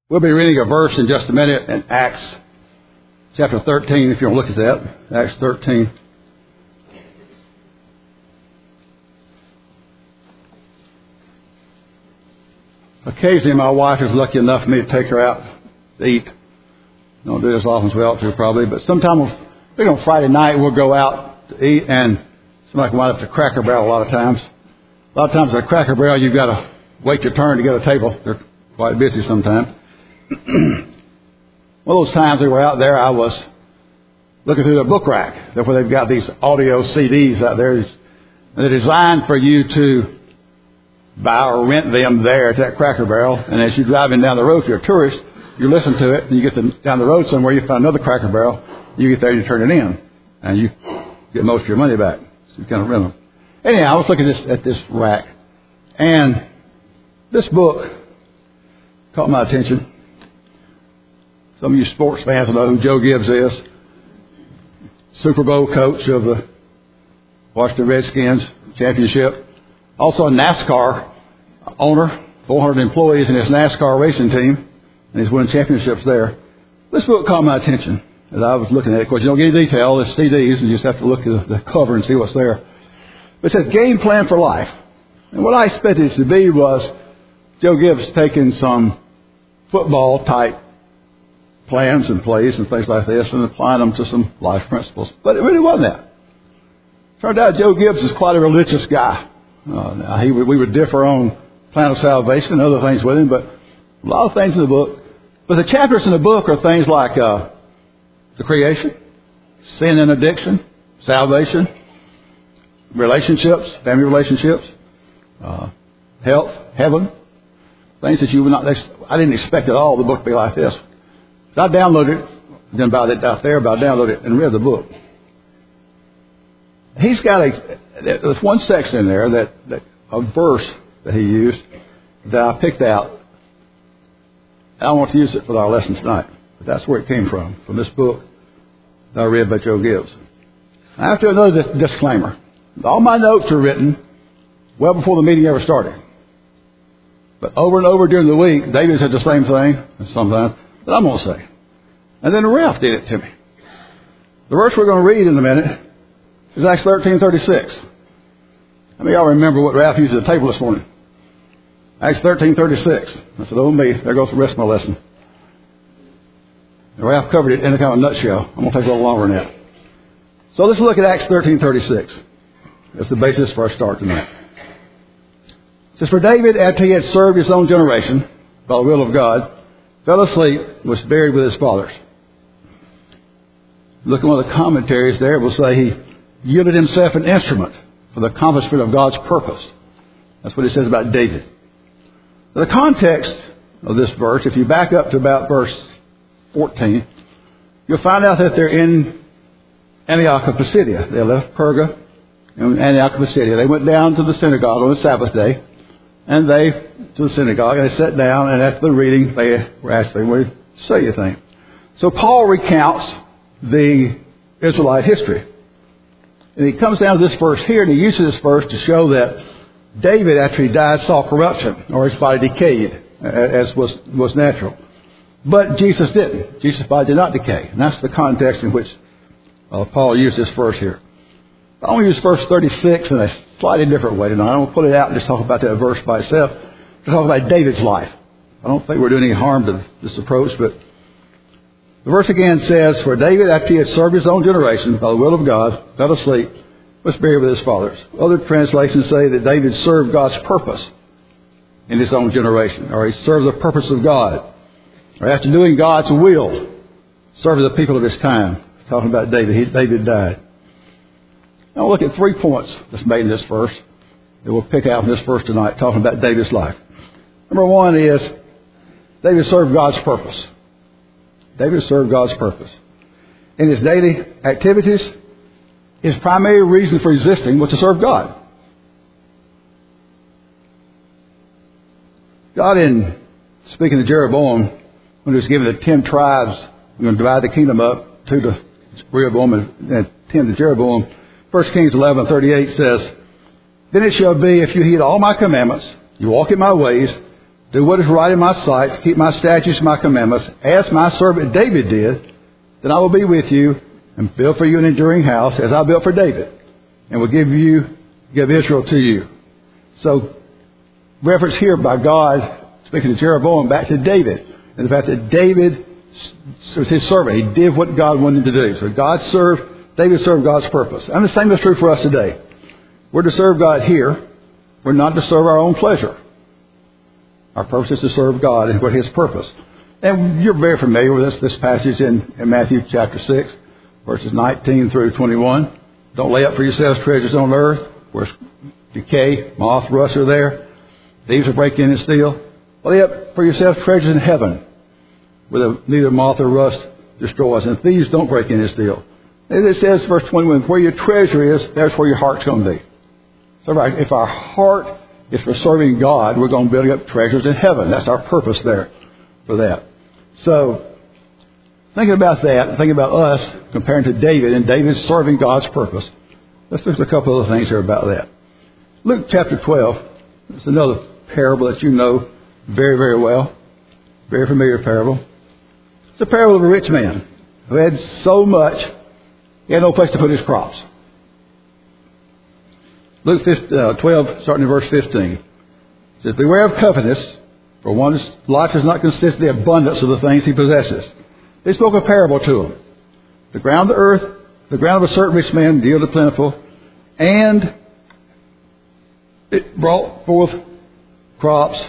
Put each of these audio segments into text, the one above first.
We'll be reading a verse in just a minute in Acts chapter 13, if you want to look at that. Acts 13. Occasionally my wife is lucky enough for me to take her out to eat. Don't do this often as we ought to probably, but sometimes on Friday night we'll go out to eat and somebody can wind up at Cracker Barrel a lot of times. A lot of times at Cracker Barrel you've got to wait your turn to get a table. They're quite busy sometimes. One of those times we were out there, I was looking through the book rack. That's where they've got these audio CDs out there. And they're designed for you to buy or rent them there at that Cracker Barrel. And as you're driving down the road, if you're a tourist, you listen to it, and you get down the road somewhere, you find another Cracker Barrel, you get there and you turn it in. And you get most of your money back. So you kind of rent them. Anyhow, I was looking at this rack. And this book caught my attention. Some of you sports fans will know who Joe Gibbs is. Super Bowl coach of the Washington Redskins championship. Also a NASCAR owner, 400 employees in his NASCAR racing team, and he's winning championships there. This book caught my attention as I was looking at it. Of course, you don't get any detail. It's CDs, and you just have to look at the cover and see what's there. But it says, Game Plan for Life. And what I expected it to be was Joe Gibbs taking some football-type plans and plays and things like this and applying them to some life principles. But it really wasn't that. Turned out Joe Gibbs is quite a religious guy. We would differ on plan of salvation and other things with him, but a lot of things in the book. But the chapters in the book are things like the creation, sin and addiction, salvation, relationships, family relationships, health, heaven, things that you would not. I didn't expect at all the book to be like this. I downloaded it, didn't buy it out there, but I downloaded it and read the book. He's got there's one section in there that a verse that he used that I picked out. I don't want to use it for our lesson tonight, but that's where it came from this book that I read by Joe Gibbs. I have to another disclaimer. All my notes are written well before the meeting ever started. But over and over during the week, David said the same thing sometimes that I'm going to say. And then Ralph did it to me. The verse we're going to read in a minute is Acts 13:36. How many of y'all remember what Ralph used at the table this morning? Acts 13:36. I said, oh me, there goes the rest of my lesson. And Ralph covered it in a kind of nutshell. I'm going to take a little longer than that. So let's look at Acts 13:36. That's the basis for our start tonight. It says, for David, after he had served his own generation, by the will of God, fell asleep, was buried with his fathers. Look at one of the commentaries there. It will say he yielded himself an instrument for the accomplishment of God's purpose. That's what it says about David. The context of this verse, if you back up to about verse 14, you'll find out that they're in Antioch of Pisidia. They left Perga and Antioch of Pisidia. They went down to the synagogue on the Sabbath day, and to the synagogue, and they sat down, and after the reading, they were asked, what did say you think? So Paul recounts the Israelite history. And he comes down to this verse here, and he uses this verse to show that David, after he died, saw corruption, or his body decayed, as was natural. But Jesus didn't. Jesus' body did not decay. And that's the context in which Paul used this verse here. I want to use verse 36 in a slightly different way tonight. I don't pull it out and just talk about that verse by itself. To talk about David's life. I don't think we're doing any harm to this approach, but the verse again says, for David, after he had served his own generation by the will of God, fell asleep, was buried with his fathers. Other translations say that David served God's purpose in his own generation, or he served the purpose of God, or after doing God's will, serving the people of his time. Talking about David, David died. Now we'll look at 3 points that's made in this verse that we'll pick out in this verse tonight, talking about David's life. Number one is David served God's purpose. David served God's purpose. In his daily activities, his primary reason for existing was to serve God. God, in speaking to Jeroboam, when he was given the 10 tribes, we're going to divide the kingdom up, 2 to Rehoboam and 10 to Jeroboam. 1 Kings 11:38 says, then it shall be, if you heed all my commandments, you walk in my ways, do what is right in my sight, to keep my statutes and my commandments, as my servant David did, then I will be with you and build for you an enduring house, as I built for David, and will give Israel to you. So, reference here by God, speaking to Jeroboam, back to David, and the fact that David was his servant. He did what God wanted him to do. So David served God's purpose. And the same is true for us today. We're to serve God here. We're not to serve our own pleasure. Our purpose is to serve God and what His purpose. And you're very familiar with this passage in Matthew chapter 6, verses 19 through 21. Don't lay up for yourselves treasures on earth, where decay, moth, rust are there. Thieves will break in and steal. Lay up for yourselves treasures in heaven, where neither moth or rust destroys, and thieves don't break in and steal. And it says, verse 21, where your treasure is, there's where your heart's going to be. So if our heart is for serving God, we're going to build up treasures in heaven. That's our purpose there for that. So, thinking about that, thinking about us comparing to David, and David's serving God's purpose, let's look at a couple of things here about that. Luke chapter 12, it's another parable that you know very, very well. Very familiar parable. It's the parable of a rich man who had so much, he had no place to put his crops. Luke 12, starting in verse 15. It says, beware of covetousness, for one's life does not consist of the abundance of the things he possesses. He spoke a parable to him. The ground of a certain rich man yielded plentiful, and it brought forth crops.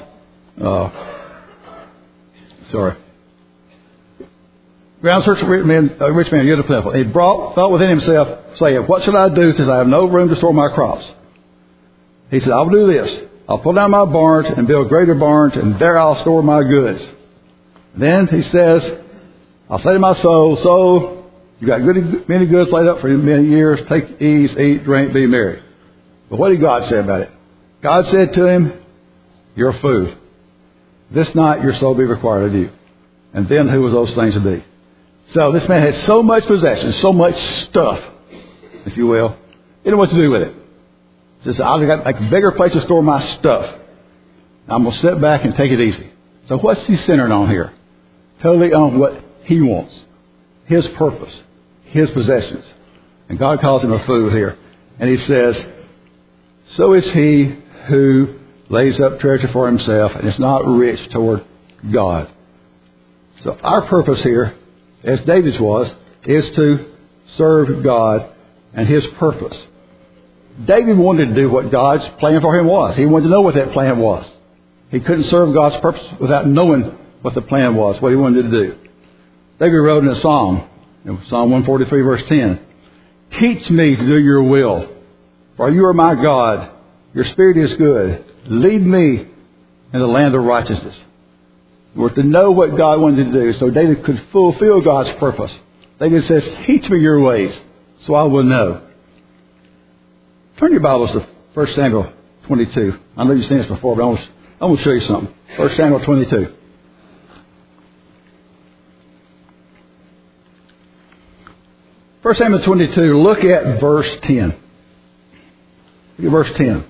Ground search for a rich man yielded plentiful. He thought within himself, saying, what shall I do, since I have no room to store my crops? He said, I will do this. I'll pull down my barns and build greater barns, and there I'll store my goods. Then he says, I'll say to my soul, you've got many goods laid up for many years. Take ease, eat, drink, be merry. But what did God say about it? God said to him, your food. This night your soul be required of you. And then who was those things to be? So this man had so much possession, so much stuff, if you will. He didn't know what to do with it. He says, I've got to make a bigger place to store my stuff. I'm going to sit back and take it easy. So what's he centered on here? Totally on what he wants. His purpose. His possessions. And God calls him a fool here. And he says, so is he who lays up treasure for himself and is not rich toward God. So our purpose here, as David's was, is to serve God and His purpose. David wanted to do what God's plan for him was. He wanted to know what that plan was. He couldn't serve God's purpose without knowing what the plan was, what he wanted to do. David wrote in a psalm, in Psalm 143, verse 10, teach me to do your will, for you are my God. Your spirit is good. Lead me in the land of righteousness. We're to know what God wanted to do so David could fulfill God's purpose. David says, teach me your ways so I will know. Turn your Bibles to 1 Samuel 22. I know you've seen this before, but I want to show you something. 1 Samuel 22. First Samuel 22, look at verse 10. Look at verse 10.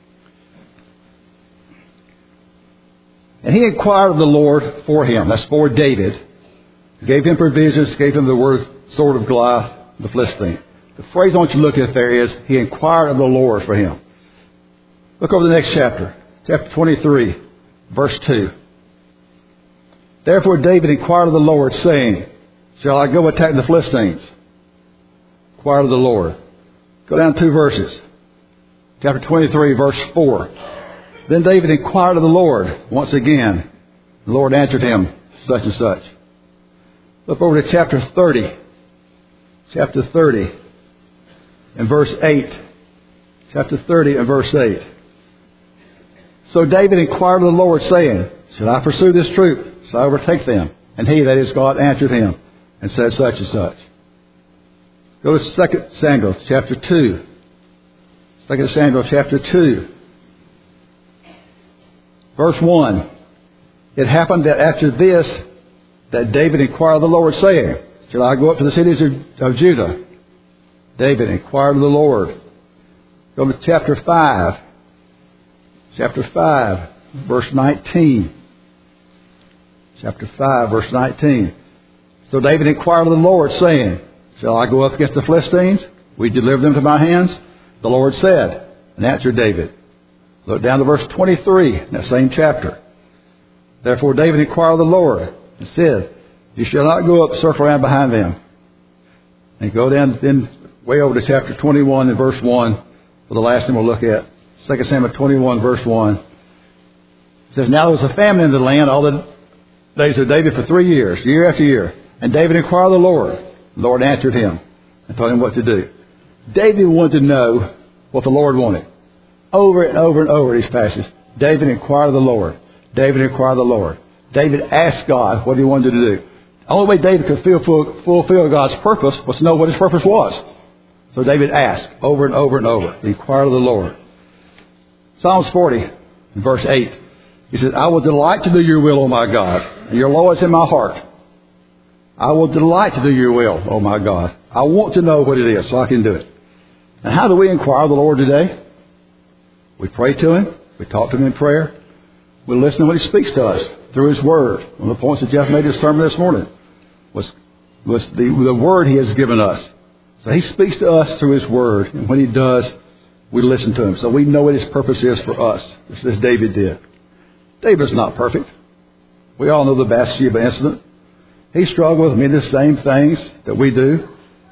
And he inquired of the Lord for him. That's for David. Gave him provisions, gave him the sword of Goliath, the Philistine. The phrase I want you to look at there is, he inquired of the Lord for him. Look over the next chapter. Chapter 23, verse 2. Therefore David inquired of the Lord, saying, shall I go attack the Philistines? Inquired of the Lord. Go down 2 verses. Chapter 23, verse 4. Then David inquired of the Lord once again. The Lord answered him, such and such. Look over to chapter 30. Chapter 30 and verse 8. Chapter 30 and verse 8. So David inquired of the Lord, saying, shall I pursue this troop? Shall I overtake them? And he, that is God, answered him and said such and such. Go to 2 Samuel chapter 2. 2 Samuel chapter 2. Verse 1. It happened that after this, that David inquired of the Lord, saying, shall I go up to the cities of Judah? David inquired of the Lord. Go to chapter 5. Chapter 5, verse 19. chapter 5, verse 19. So David inquired of the Lord, saying, shall I go up against the Philistines? Will you deliver them to my hands? The Lord said, and answered David. Look down to verse 23 in that same chapter. Therefore David inquired of the Lord, and said, you shall not go up, circle around behind them. And go down then way over to chapter 21 and verse 1 for the last thing we'll look at. 2 Samuel 21, verse 1. It says, now there was a famine in the land all the days of David for 3 years, year after year. And David inquired of the Lord. The Lord answered him and told him what to do. David wanted to know what the Lord wanted. Over and over and over these passages, David inquired of the Lord. David inquired of the Lord. David asked God what he wanted to do. The only way David could fulfill God's purpose was to know what his purpose was. So David asked over and over and over. He inquired of the Lord. Psalms 40, verse 8. He says, I will delight to do your will, O my God, and your law is in my heart. I will delight to do your will, O my God. I want to know what it is so I can do it. And how do we inquire of the Lord today? We pray to Him. We talk to Him in prayer. We listen to what He speaks to us through His Word. One of the points that Jeff made in his sermon this morning was the Word He has given us. So He speaks to us through His Word. And when He does, we listen to Him. So we know what His purpose is for us, just as David did. David's not perfect. We all know the Bathsheba incident. He struggled with many of the same things that we do.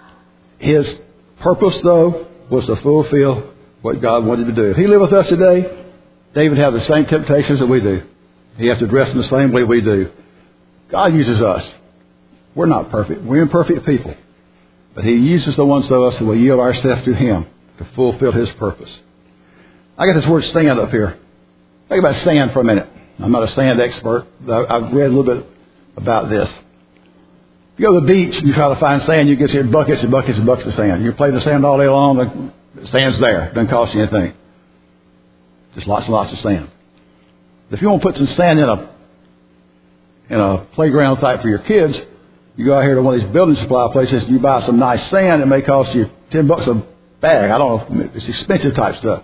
His purpose, though, was to fulfill what God wanted to do. If He lived with us today, David had the same temptations that we do. He has to dress in the same way we do. God uses us. We're not perfect. We're imperfect people. But He uses the ones of us who will yield ourselves to Him to fulfill His purpose. I got this word sand up here. Think about sand for a minute. I'm not a sand expert, but I've read a little bit about this. If you go to the beach and you try to find sand, you can see buckets and buckets and buckets of sand. You play the sand all day long, the sand's there. It doesn't cost you anything. Just lots and lots of sand. If you want to put some sand in a playground site for your kids, you go out here to one of these building supply places and you buy some nice sand. It may cost you $10 a bag. I don't know. It's expensive type stuff.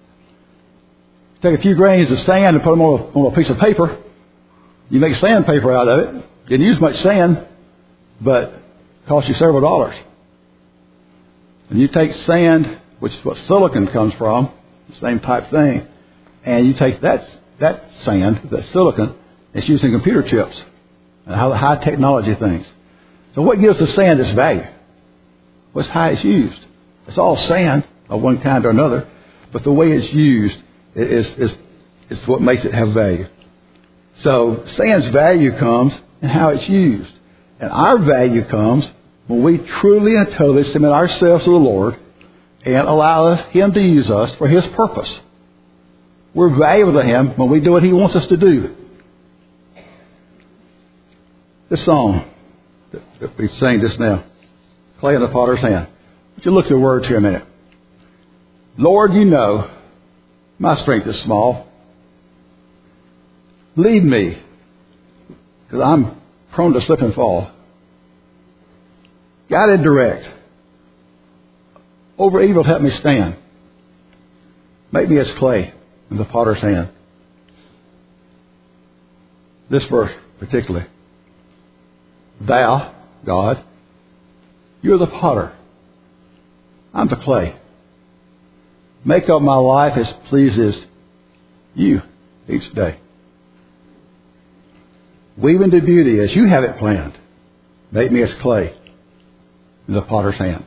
Take a few grains of sand and put them on a piece of paper. You make sandpaper out of it. You didn't use much sand, but it costs you several dollars. And you take sand, which is what silicon comes from, the same type thing, and you take that sand, that silicon, it's used in computer chips and high technology things. So what gives the sand its value? What's how it's used? It's all sand of one kind or another, but the way it's used is what makes it have value. So sand's value comes in how it's used. And our value comes when we truly and totally submit ourselves to the Lord and allow Him to use us for His purpose. We're valuable to Him when we do what He wants us to do. This song that we sang just now, Clay in the Potter's Hand. Would you look at the words here a minute? Lord, you know my strength is small. Lead me, because I'm prone to slip and fall. Guide and direct. Over evil help me stand. Make me as clay in the potter's hand. This verse particularly. Thou, God, you're the potter. I'm the clay. Make up my life as pleases you each day. Weave into beauty as you have it planned. Make me as clay in the potter's hand.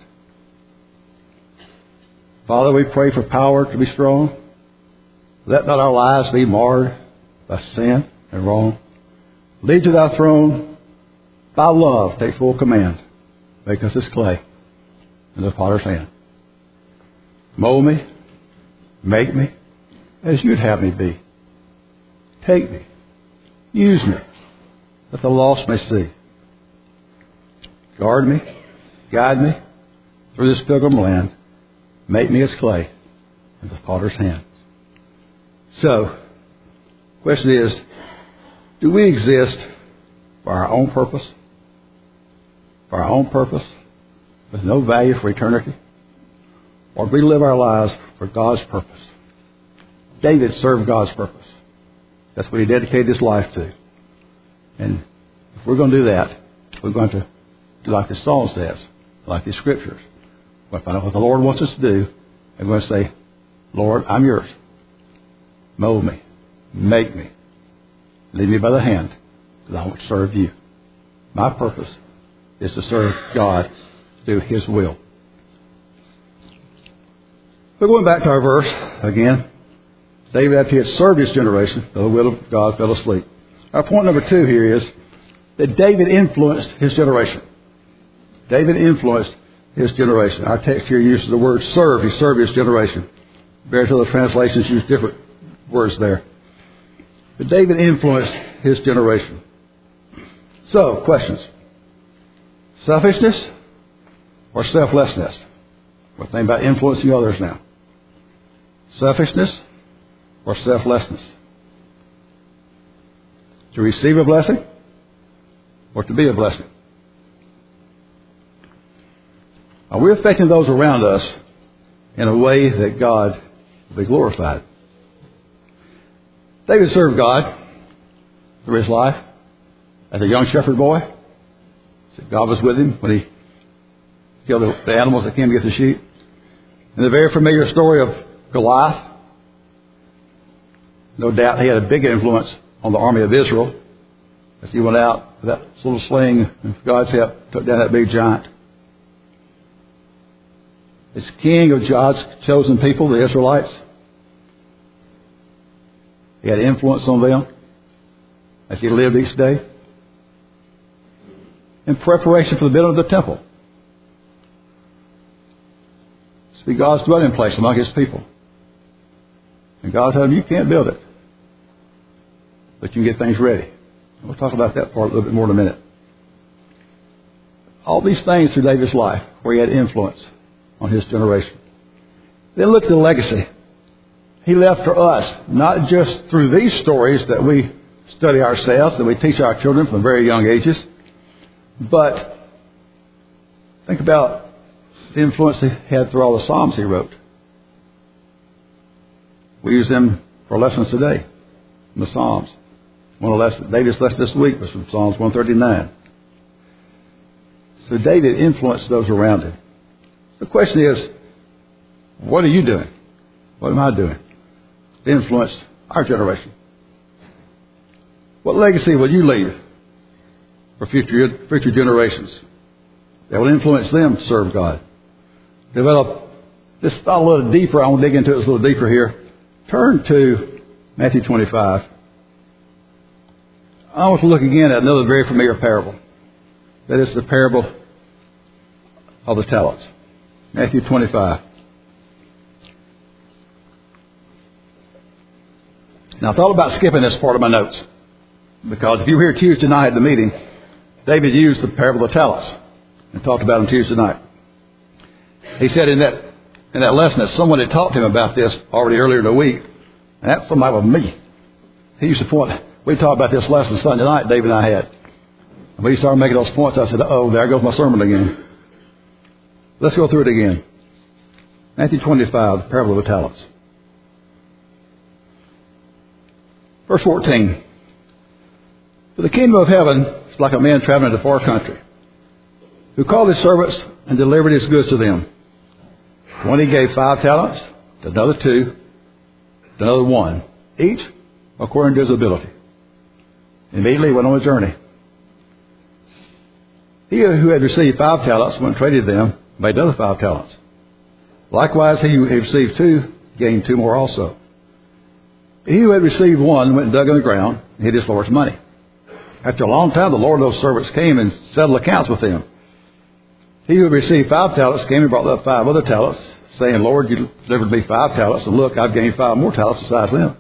Father, we pray for power to be strong. Let not our lives be marred by sin and wrong. Lead to thy throne. By love, take full command. Make us as clay in the potter's hand. Mold me. Make me as you'd have me be. Take me. Use me, that the lost may see. Guard me. Guide me through this pilgrim land. Make me as clay in the potter's hand. So, the question is, do we exist for our own purpose? For our own purpose, with no value for eternity? Or do we live our lives for God's purpose? David served God's purpose. That's what he dedicated his life to. And if we're going to do that, we're going to do like the song says, like the scriptures. We're going to find out what the Lord wants us to do, and we're going to say, Lord, I'm yours. Mold me. Make me. Lead me by the hand, because I want to serve you. My purpose is to serve God, to do His will. We're going back to our verse again. David, after he had served his generation, the will of God, fell asleep. Our point number 2 here is that David influenced his generation. David influenced his generation. Our text here uses the word serve. He served his generation. Various other translations use different words there. But David influenced his generation. So, questions. Selfishness or selflessness? We're thinking about influencing others now. Selfishness or selflessness? To receive a blessing or to be a blessing? Are we affecting those around us in a way that God will be glorified? David served God through his life as a young shepherd boy. God was with him when he killed the animals that came to get the sheep. And the very familiar story of Goliath. No doubt he had a big influence on the army of Israel as he went out with that little sling and with God's help took down that big giant. As king of God's chosen people, the Israelites, he had influence on them as he lived each day. In preparation for the building of the temple. It's to be God's dwelling place among His people. And God told him, you can't build it, but you can get things ready. And we'll talk about that part a little bit more in a minute. All these things through David's life where he had influence on his generation. Then look at the legacy he left for us, not just through these stories that we study ourselves, that we teach our children from very young ages, but think about the influence he had through all the Psalms he wrote. We use them for lessons today in the Psalms. One of the lessons David's lesson this week was from Psalms 139. So David influenced those around him. The question is, what are you doing? What am I doing to influence our generation? What legacy will you leave for future generations that will influence them to serve God? Develop this thought a little deeper. I want to dig into it a little deeper here. Turn to Matthew 25. I want to look again at another very familiar parable. That is the parable of the talents. Matthew 25. Now, I thought about skipping this part of my notes, because if you were here Tuesday night at the meeting, David used the parable of the talents and talked about them Tuesday night. He said in that lesson that someone had talked to him about this already earlier in the week, and that somebody was me. He used to point, we talked about this lesson Sunday night, David and I had. And when he started making those points, I said, oh, there goes my sermon again. Let's go through it again. Matthew 25, the parable of the talents. Verse 14. For the kingdom of heaven is like a man traveling to a far country, who called his servants and delivered his goods to them. One he gave 5 talents, to another 2, to another 1, each according to his ability. Immediately he went on a journey. He who had received 5 talents went and traded them, made another 5 talents. Likewise, he who had received 2 gained 2 more also. He who had received 1 went and dug in the ground and hid his Lord's money. After a long time, the Lord of those servants came and settled accounts with him. He who had received 5 talents came and brought up 5 other talents, saying, Lord, you delivered me 5 talents, and look, I've gained 5 more talents besides them.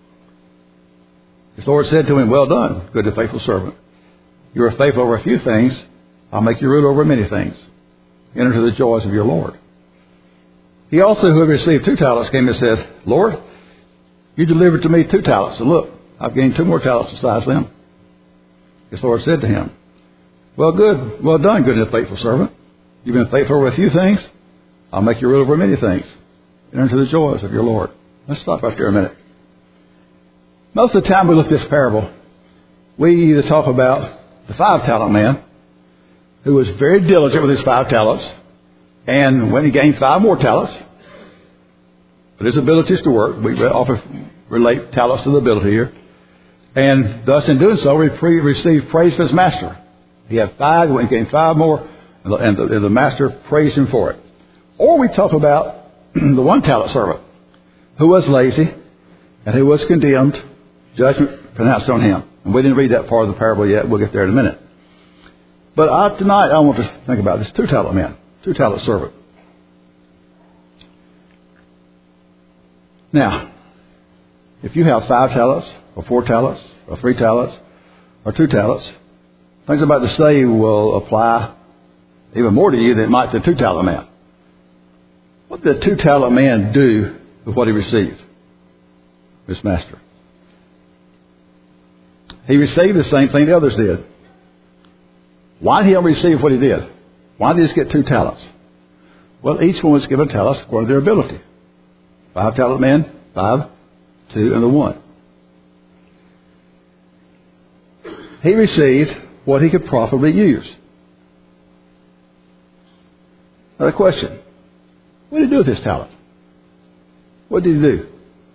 His Lord said to him, well done, good and faithful servant. You are faithful over a few things. I'll make you rule over many things. Enter into the joys of your Lord. He also, who had received 2 talents, came and said, Lord, you delivered to me 2 talents, and look, I've gained 2 more talents besides them. His Lord said to him, well done, good and faithful servant. You've been faithful over a few things. I'll make you rule over many things. Enter into the joys of your Lord. Let's stop right there a minute. Most of the time we look at this parable, we either talk about the 5-talent man, who was very diligent with his 5 talents, and when he gained 5 more talents, but his abilities to work, we often relate talents to the ability here, and thus in doing so, he received praise from his master. He had 5, when he gained 5 more, and the master praised him for it. Or we talk about the 1-talent servant, who was lazy, and who was condemned, judgment pronounced on him. And we didn't read that part of the parable yet. We'll get there in a minute. But tonight I want to think about this 2-talent man, 2-talent servant. Now, if you have 5 talents, or 4 talents, or 3 talents, or 2 talents, things I'm about to say will apply even more to you than it might to the 2-talent man. What did the 2-talent man do with what he received? His master. He received the same thing the others did. Why did he only receive what he did? Why did he just get 2 talents? Well, each one was given talents according to their ability. 5-talent man, 5, 2, and the 1. He received what he could profitably use. Now the question, what did he do with his talent? What did he do?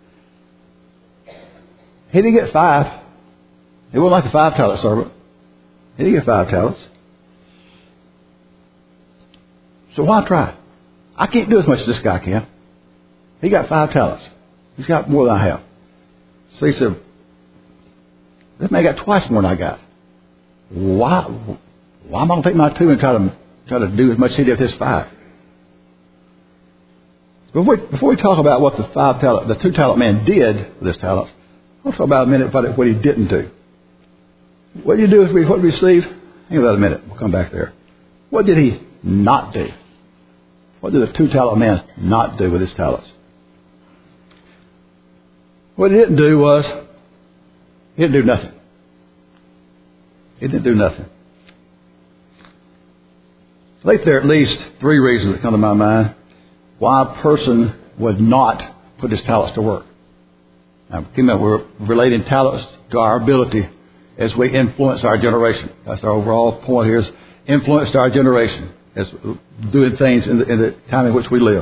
He didn't get 5. It wasn't like the 5-talent servant. He didn't get 5 talents. So why try? I can't do as much as this guy can. He got 5 talents. He's got more than I have. So he said, this man got twice more than I got. Why am I going to take my 2 and try to do as much as he did with his 5? Before we talk about what the 2-talent man did with his talents, I'll talk about a minute about what he didn't do. What did he do with what he received? Hang about a minute. We'll come back there. What did he not do? What did the 2-talent man not do with his talents? What he didn't do was, he didn't do nothing. He didn't do nothing. I think there are at least 3 reasons that come to my mind why a person would not put his talents to work. Now, we're relating talents to our ability as we influence our generation. That's our overall point here, is influence our generation as doing things in the time in which we live.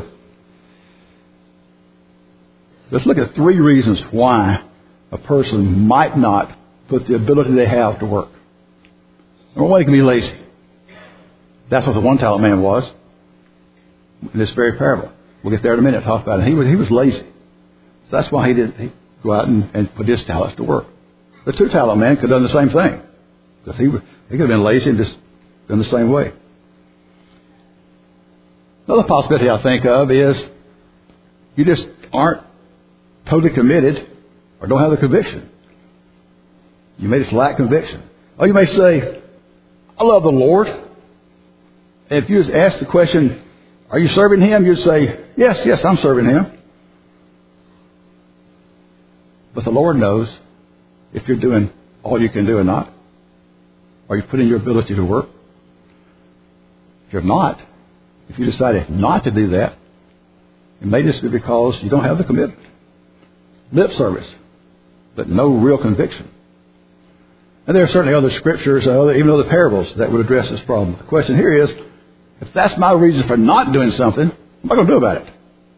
Let's look at 3 reasons why a person might not put the ability they have to work. Number 1, he can be lazy. That's what the 1-talent man was in this very parable. We'll get there in a minute and talk about it. He was lazy. So that's why he didn't go out and put his talents to work. The 2-talent man could have done the same thing. Because he could have been lazy and just done the same way. Another possibility I think of is you just aren't totally committed or don't have the conviction. You may just lack conviction. Or you may say, I love the Lord. And if you just ask the question, are you serving Him? You'd say, yes, I'm serving Him. But the Lord knows if you're doing all you can do or not. Are you putting your ability to work? If you're not, if you decided not to do that, it may just be because you don't have the commitment. Lip service, but no real conviction. And there are certainly other scriptures, even other parables that would address this problem. The question here is, if that's my reason for not doing something, what am I going to do about it?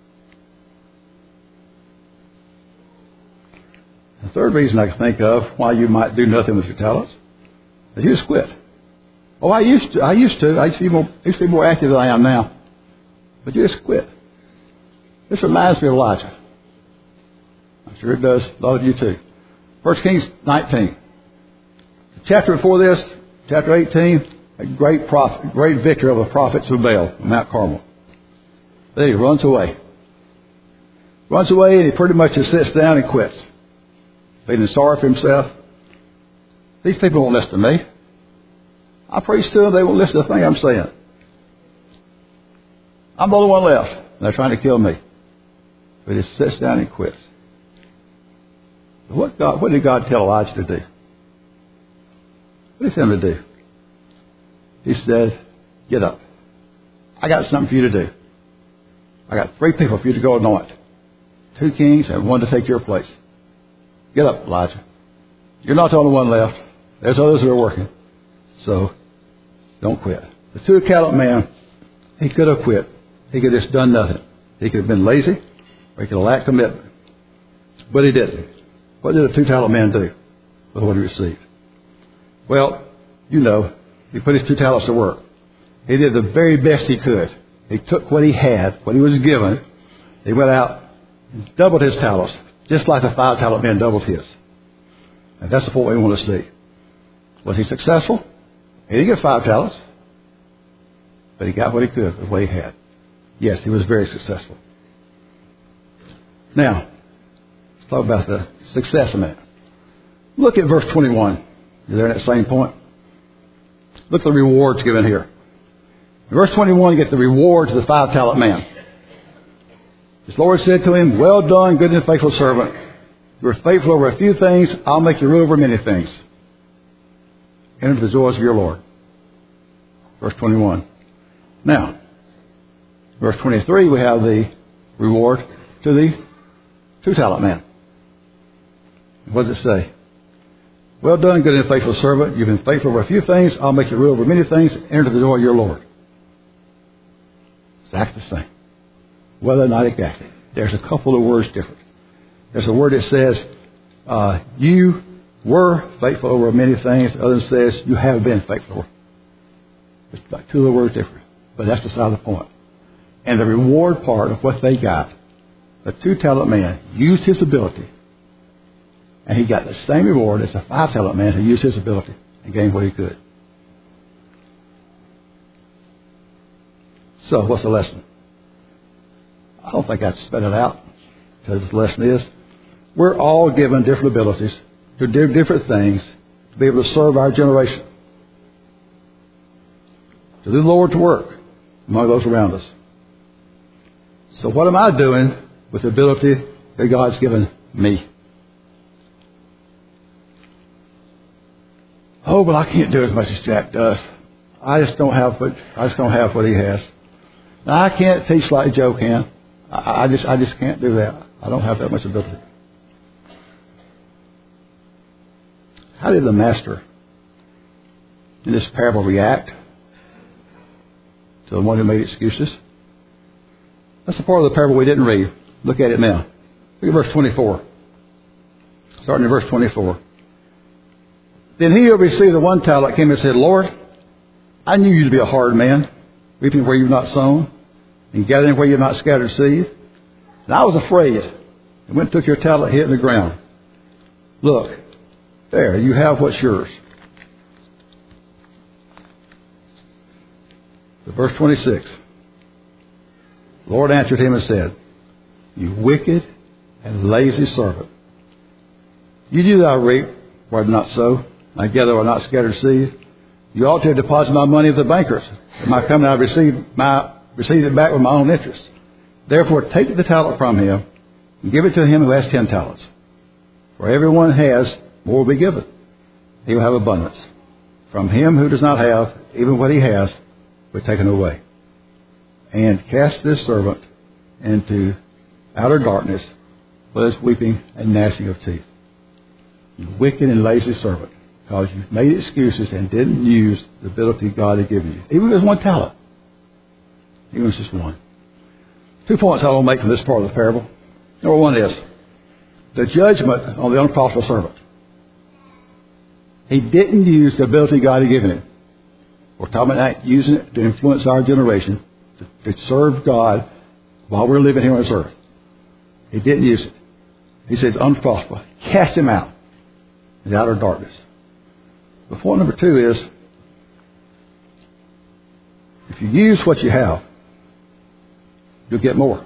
The third reason I can think of why you might do nothing with your talents is you just quit. Oh, I used to. I used to be more active than I am now. But you just quit. This reminds me of Elijah. I'm sure it does a lot of you too. 1 Kings 19. The chapter before this, chapter 18, a great victory of the prophets of Baal on Mount Carmel. Then he runs away. Runs away and he pretty much just sits down and quits. Feeling sorry for himself. These people won't listen to me. I preach to them, they won't listen to the thing I'm saying. I'm the only one left. And they're trying to kill me. So he just sits down and quits. What did God tell Elijah to do? What did he tell him to do? He said, get up. I got something for you to do. I got 3 people for you to go anoint. 2 kings and 1 to take your place. Get up, Elijah. You're not the only one left. There's others who are working. So don't quit. The 2-talent man, he could have quit. He could have just done nothing. He could have been lazy, or he could have lacked commitment. But he didn't. What did the 2-talent man do with what he received? Well, you know, he put his 2 talents to work. He did the very best he could. He took what he had, what he was given. He went out and doubled his talents, just like the 5-talent man doubled his. And that's what we want to see. Was he successful? He didn't get 5 talents, but he got what he could with what he had. Yes, he was very successful. Now, let's talk about the success of that. Look at verse 21. You're there at that same point. Look at the rewards given here. In verse 21, you get the reward to the 5-talent man. His Lord said to him, "Well done, good and faithful servant. You are faithful over a few things. I'll make you rule over many things. Enter the joys of your Lord." Verse 21. Now, verse 23, we have the reward to the 2-talent man. What does it say? "Well done, good and faithful servant. You've been faithful over a few things. I'll make you rule over many things. Enter the joy of your Lord." Exactly the same. Well, not exactly. There's a couple of words different. There's a word that says, you were faithful over many things. The other says, you have been faithful. It's like 2 of the words different. But that's beside the point. And the reward part of what they got, the 2-talent man used his ability, and he got the same reward as the 5-talent man who used his ability and gained what he could. So, what's the lesson? I don't think I have to spell it out, because the lesson is, we're all given different abilities to do different things to be able to serve our generation, to do the Lord's work among those around us. So what am I doing with the ability that God's given me? Oh, but I can't do as much as Jack does. I just don't have what he has. Now, I can't teach like Joe can. I just can't do that. I don't have that much ability. How did the master in this parable react to the one who made excuses? That's the part of the parable we didn't read. Look at it now. Look at verse 24. Starting in verse 24. "Then he who received the 1 talent came and said, Lord, I knew you to be a hard man, reaping where you've not sown, and gathering where you've not scattered seed. And I was afraid, and went and took your talent, hid it in the ground. Look, there, you have what's yours." To verse 26. The Lord answered him and said, "You wicked and lazy servant. You knew that I reap where I did not sow, and I gather where I not scattered seed. You ought to have deposited my money with the bankers. At my coming I received it back with my own interest. Therefore take the talent from him and give it to him who has 10 talents. For everyone has, more will be given. He will have abundance. From him who does not have, even what he has, will be taken away. And cast this servant into outer darkness, where there's weeping and gnashing of teeth. You wicked and lazy servant, because you made excuses and didn't use the ability God had given you. Even if it was 1 talent. Even if it's just 1. 2 points I want to make from this part of the parable. Number 1 is the judgment on the unprofitable servant. He didn't use the ability God had given him. We're talking about using it to influence our generation, to serve God while we're living here on this earth. He didn't use it. He says unprofitable. Cast him out in the outer darkness. But point number 2 is, if you use what you have, you'll get more.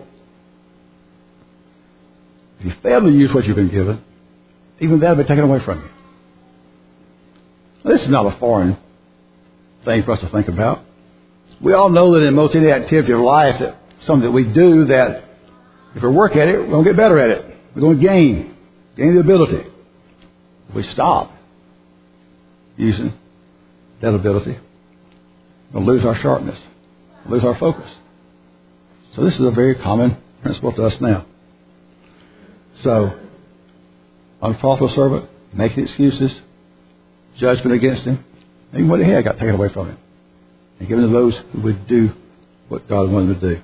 If you fail to use what you've been given, even that will be taken away from you. Now, this is not a foreign thing for us to think about. We all know that in most any activity of life, that something that we do, that if we work at it, we're going to get better at it. We're going to gain the ability. If we stop using that ability, we'll lose our sharpness, lose our focus. So this is a very common principle to us now. So, unprofitable servant, making excuses, judgment against him. Even what he had got taken away from him and given to those who would do what God wanted to do.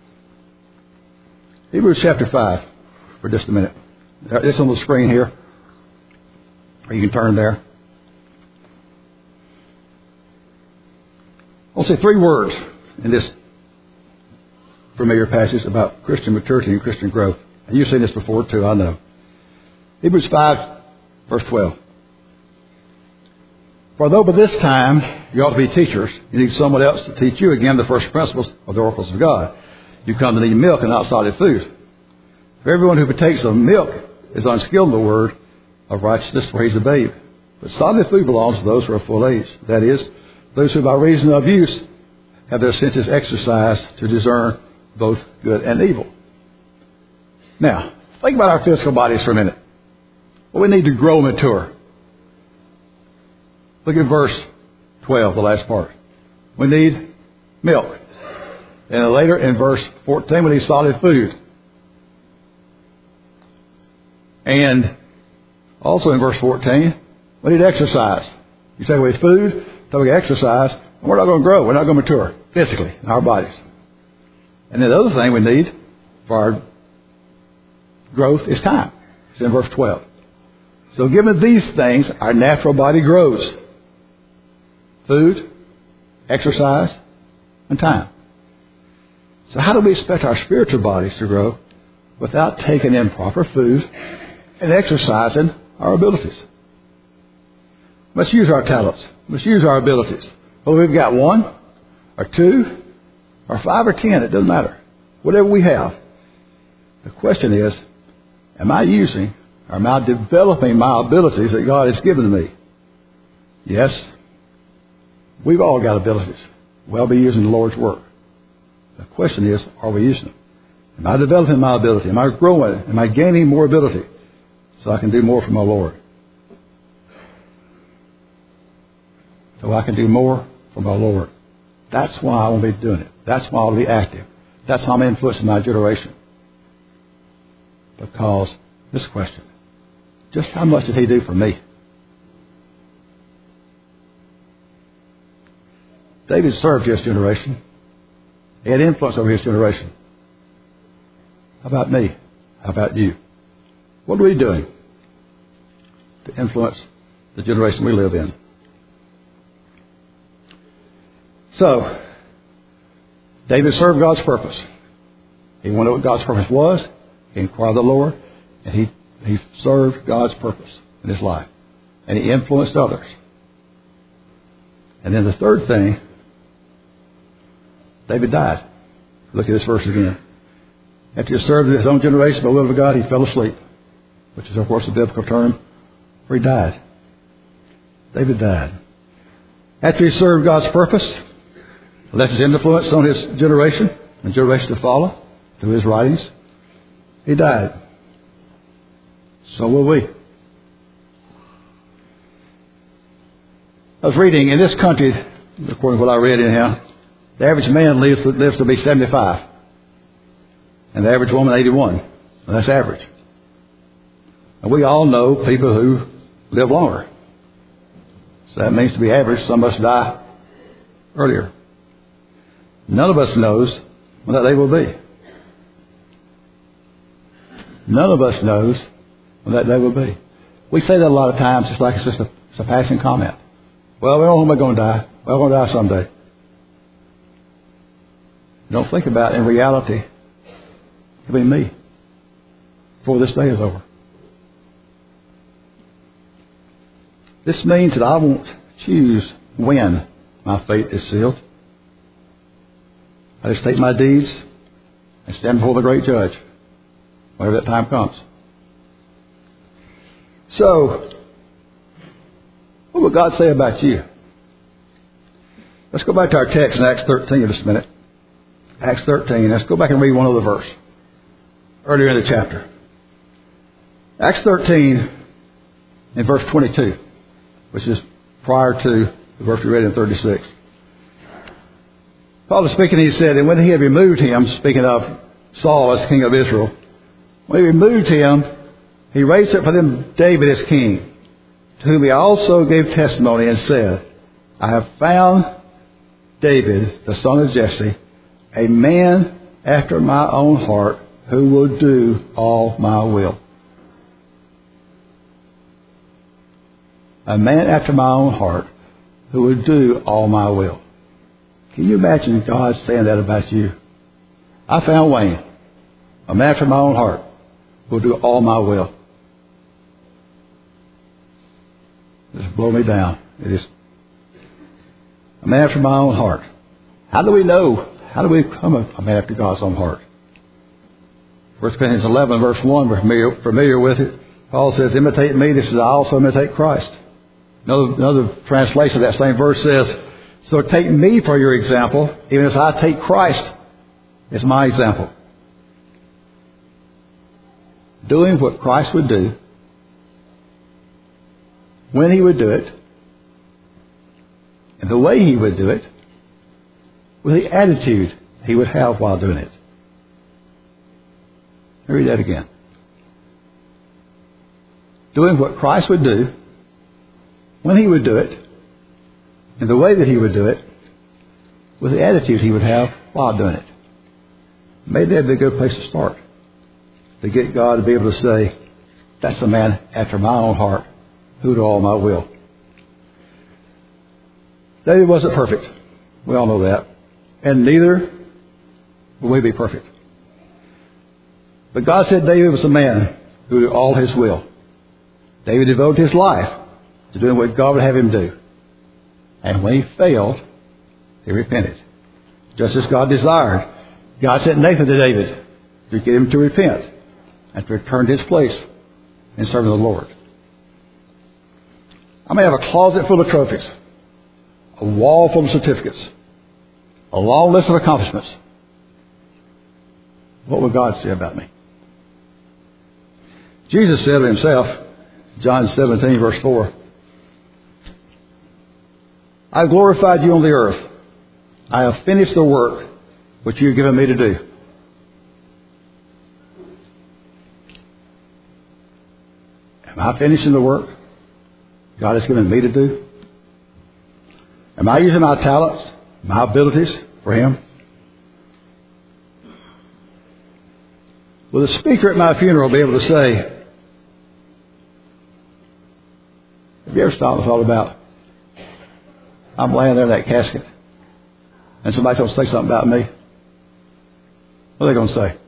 Hebrews chapter 5 for just a minute. It's on the screen here. Or you can turn there. I'll say 3 words in this familiar passage about Christian maturity and Christian growth. And you've seen this before too, I know. Hebrews 5, verse 12. For though by this time you ought to be teachers, you need someone else to teach you again the first principles of the oracles of God. You come to need milk and not solid food. For everyone who partakes of milk is unskilled in the word of righteousness, for he's a babe. But solid food belongs to those who are full age. That is, those who by reason of use have their senses exercised to discern both good and evil. Now, think about our physical bodies for a minute. Well, we need to grow mature. Look at verse 12, the last part. We need milk. And then later in verse 14, we need solid food. And also in verse 14, we need exercise. You take away food, take away exercise, and we're not going to grow. We're not going to mature physically in our bodies. And then the other thing we need for our growth is time. It's in verse 12. So given these things, our natural body grows. Food, exercise, and time. So how do we expect our spiritual bodies to grow without taking in proper food and exercising our abilities? Let's use our talents. Let's use our abilities. Whether we've got 1 or 2 or 5 or 10, it doesn't matter. Whatever we have. The question is, am I using or am I developing my abilities that God has given to me? Yes. We've all got abilities. We'll be using the Lord's work. The question is, are we using them? Am I developing my ability? Am I growing? Am I gaining more ability so I can do more for my Lord? So I can do more for my Lord. That's why I want to be doing it. That's why I'll be active. That's how I'm influencing my generation. Because this question, just how much did he do for me? David served his generation. He had influence over his generation. How about me? How about you? What are we doing to influence the generation we live in? So, David served God's purpose. He wanted what God's purpose was. He inquired of the Lord. And he served God's purpose in his life. And he influenced others. And then the third thing, David died. Look at this verse again. After he served his own generation by the will of God, he fell asleep, which is, of course, a biblical term, for he died. David died. After he served God's purpose, left his influence on his generation, and generation to follow, through his writings, he died. So will we. I was reading, in this country, according to what I read anyhow, the average man lives to be 75. And the average woman, 81. And that's average. And we all know people who live longer. So that means to be average, some of us die earlier. None of us knows when that day will be. None of us knows when that day will be. We say that a lot of times, it's like it's just a passing comment. Well, we don't know when we're going to die. Well, we're going to die someday. Don't think about it. In reality, it'll be me before this day is over. This means that I won't choose when my fate is sealed. I just take my deeds and stand before the great judge whenever that time comes. So, what will God say about you? Let's go back to our text in Acts 13 in just a minute. Acts 13. Let's go back and read one other verse earlier in the chapter. Acts 13 in verse 22, which is prior to the verse we read in 36. Paul was speaking, he said, and when he had removed him, speaking of Saul as king of Israel, when he removed him, he raised up for them David as king, to whom he also gave testimony and said, I have found David, the son of Jesse, a man after my own heart, who will do all my will. A man after my own heart, who will do all my will. Can you imagine God saying that about you? I found Wayne, a man after my own heart, who will do all my will. Just blow me down. It is a man after my own heart. How do we know? How do we become a man after God's own heart? 1 Corinthians 11, verse 1, we're familiar with it. Paul says, imitate me, this is I also imitate Christ. Another translation of that same verse says, so take me for your example, even as I take Christ as my example. Doing what Christ would do, when he would do it, and the way he would do it, with the attitude he would have while doing it. Let me read that again. Doing what Christ would do, when he would do it, and the way that he would do it, with the attitude he would have while doing it. Maybe that would be a good place to start. To get God to be able to say, that's a man after my own heart, who do all my will. David wasn't perfect. We all know that. And neither will we be perfect. But God said David was a man who did all his will. David devoted his life to doing what God would have him do. And when he failed, he repented. Just as God desired. God sent Nathan to David to get him to repent and to return to his place in serving the Lord. I may have a closet full of trophies, a wall full of certificates, a long list of accomplishments. What would God say about me? Jesus said of himself, John 17, verse 4, I have glorified you on the earth. I have finished the work which you have given me to do. Am I finishing the work God has given me to do? Am I using my talents, my abilities for Him? Will the speaker at my funeral be able to say, have you ever stopped and thought about, I'm laying there in that casket, and somebody's going to say something about me? What are they going to say?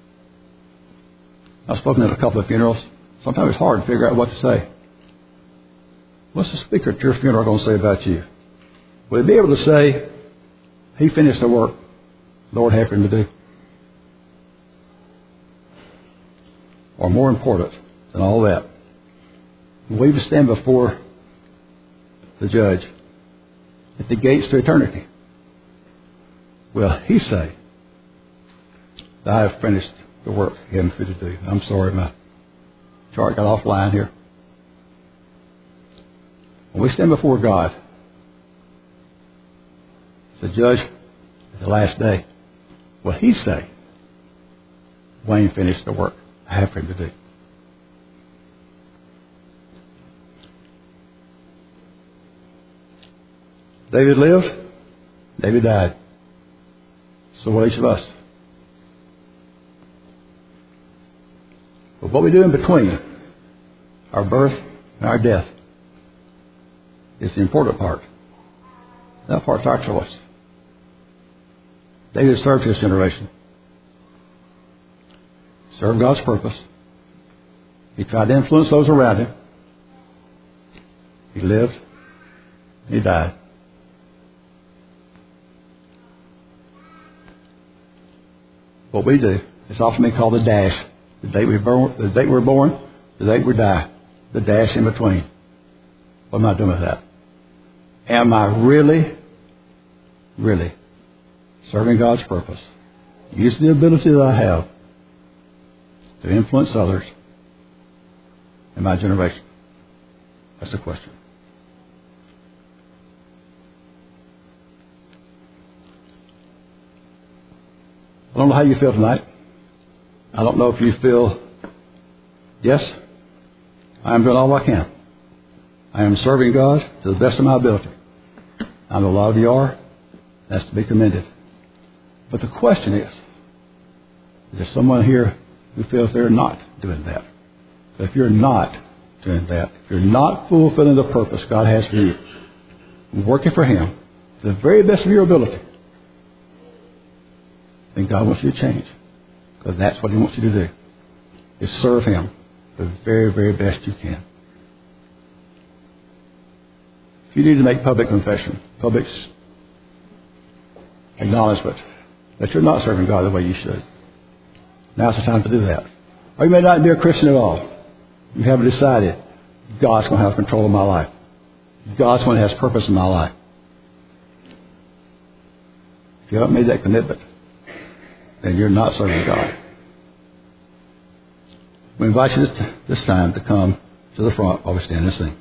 I've spoken at a couple of funerals. Sometimes it's hard to figure out what to say. What's the speaker at your funeral going to say about you? Will he be able to say, he finished the work the Lord had for him to do? Or more important than all that, will we stand before the judge at the gates to eternity? Will he say, I have finished the work he had for me to do? I'm sorry, my chart got offline here. When we stand before God, the judge at the last day, will he say, Wayne finished the work I have for him to do? David lived, David died. So will each of us. But what we do in between our birth and our death is the important part. That part's our choice. David served his generation. Served God's purpose. He tried to influence those around him. He lived. He died. What we do is often been called the dash. The date we're born, the date we die. The dash in between. What am I doing with that? Am I really, really serving God's purpose? Using the ability that I have to influence others in my generation? That's the question. I don't know how you feel tonight. I don't know if you feel, yes, I'm doing all I can. I am serving God to the best of my ability. I know a lot of you are. That's to be commended. But the question is there someone here who feels they're not doing that? If you're not doing that, if you're not fulfilling the purpose God has for you, working for Him to the very best of your ability, then God wants you to change. Because that's what He wants you to do, is serve Him the very, very best you can. If you need to make public confession, public acknowledgement that you're not serving God the way you should, now's the time to do that. Or you may not be a Christian at all. You haven't decided God's going to have control of my life. God's going to have purpose in my life. If you haven't made that commitment, then you're not serving God. We invite you this time to come to the front while we stand and sing.